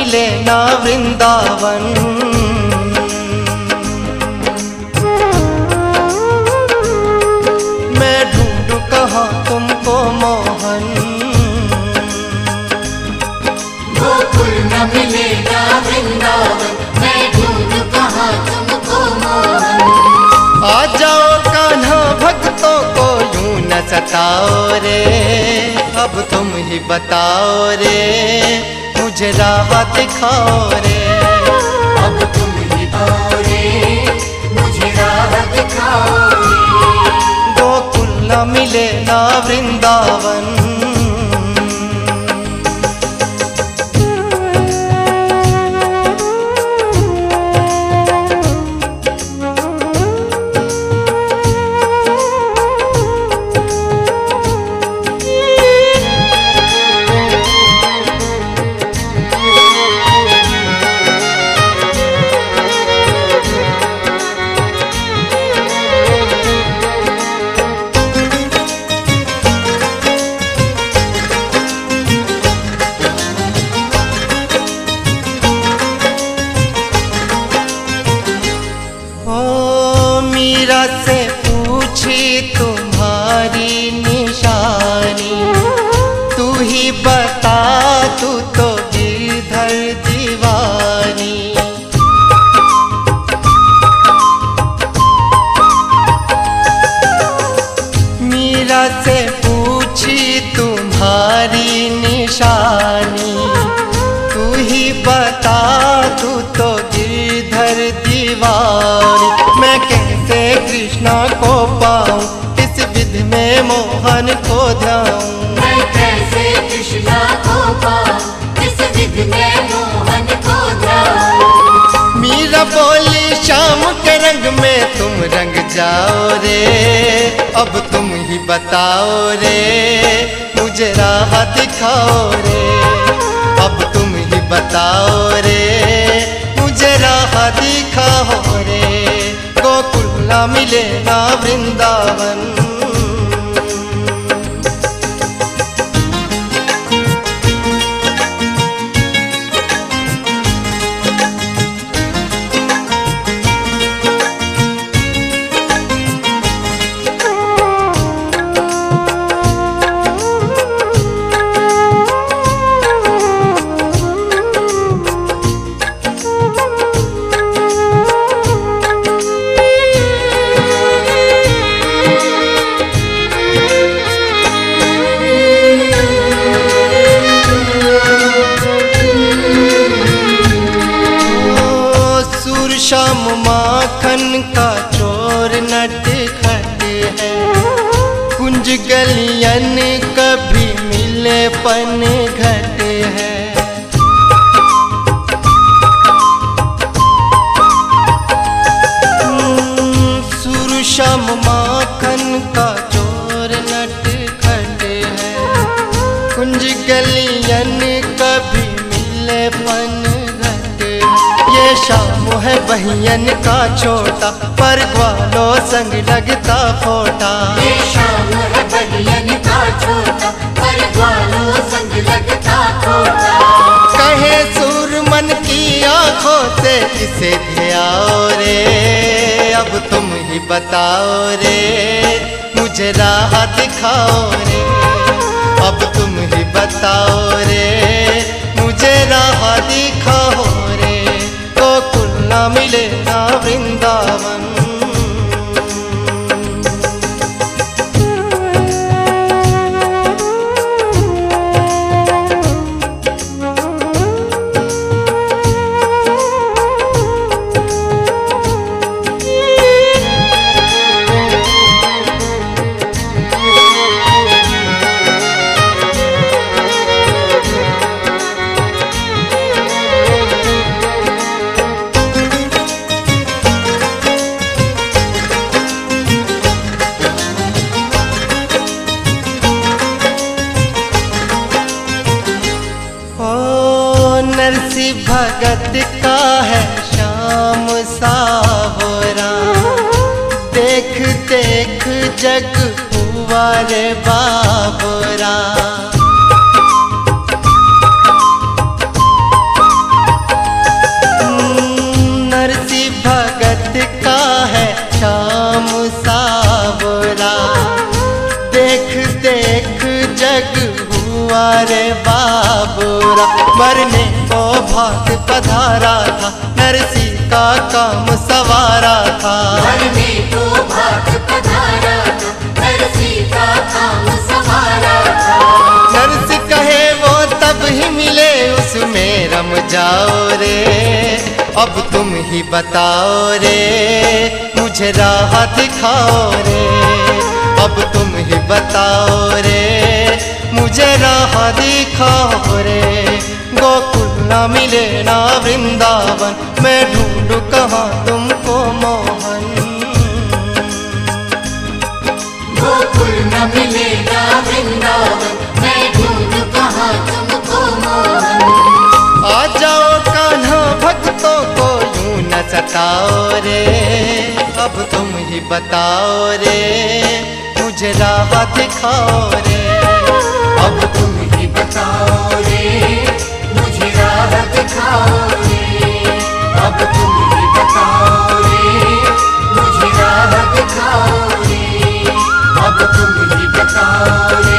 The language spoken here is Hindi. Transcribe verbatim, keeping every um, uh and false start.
मिले ना वृंदावन। मैं ढूंढूं कहाँ तुमको मोहन, गोकुल न मिले ना वृंदावन, मैं ढूंढूं कहाँ तुमको मोहन। आ जाओ कान्हा भक्तों को यूं न सताओ रे, अब तुम ही बताओ रे, मुझे राह दिखाओ रे। अब तुम ही बताओ रे, मुझे राह दिखाओ रे। गोकुल न मिले ना वृंदावन। मीरा से पूछी तुम्हारी निशानी, तू ही बता तू तो गिरधर दीवानी। मीरा से पूछी तुम्हारी निशानी, तू ही बता तू तो गिरधर दीवानी। मैं कैसे कृष्णा को पाऊं, इस विधि में मोहन को ध्याऊं। मैं कैसे कृष्णा को पाऊं, इस विधि में मोहन को ध्याऊं। मीरा बोली शाम के रंग में तुम रंग जाओ रे, अब तुम ही बताओ रे, मुझे राह दिखाओ रे। अब तुम ही बताओ रे, मुझे राह दिखाओ रे। गोकुल ना मिले ना वृंदावन। श्याम माखन का चोर नटखट है, कुंज गलियन कभी मिले पन घट है। श्याम माखन का चोर नटखट है, कुंज गलियन कभी मिले पन घट है। ये शाम है बहियन का छोटा, पर ग्वालो संग लगता फोटा। ये शाम है बहियन का छोटा, पर ग्वालो संग लगता फोटा। कहे सूरमन की आंखों से इसे ध्याओ रे, अब तुम ही बताओ रे, मुझे राह दिखाओ रे। अब तुम ही बताओ रे, मुझे राह दिखाओ रे। गोकुल ना मिले ना वृंदावन। नरसी भगत का है श्याम सावरा, देख देख जग हुआ रे बाबरा। एक जग हुआ रे बाबूरा, मरने को भाग पधारा था, नरसी का काम सवारा था। मरने को भाग पधारा था, नरसी का काम सवारा था। नरसी कहे वो तब ही मिले, उसमें रम जाओ रे, अब तुम ही बताओ रे, मुझे राह दिखाओ रे, अब तुम ही बताओ रे, मुझे राह दिखाओ रे। गोकुल ना मिले ना वृंदावन, मैं ढूंढूं कहाँ तुमको मोहन। गोकुल न मिलेगा वृंदावन, मैं ढूंढूं कहाँ तुमको मोहन। आ जाओ कान्हा भक्तों को यूं न सताओ रे, अब तुम ही बताओ रे, मुझे राह दिखाओ रे, अब तुम ही बताओ रे, मुझे राह दिखाओ रे। अब तुम ही बताओ रे, मुझे राह दिखाओ रे। अब तुम ही बताओ रे।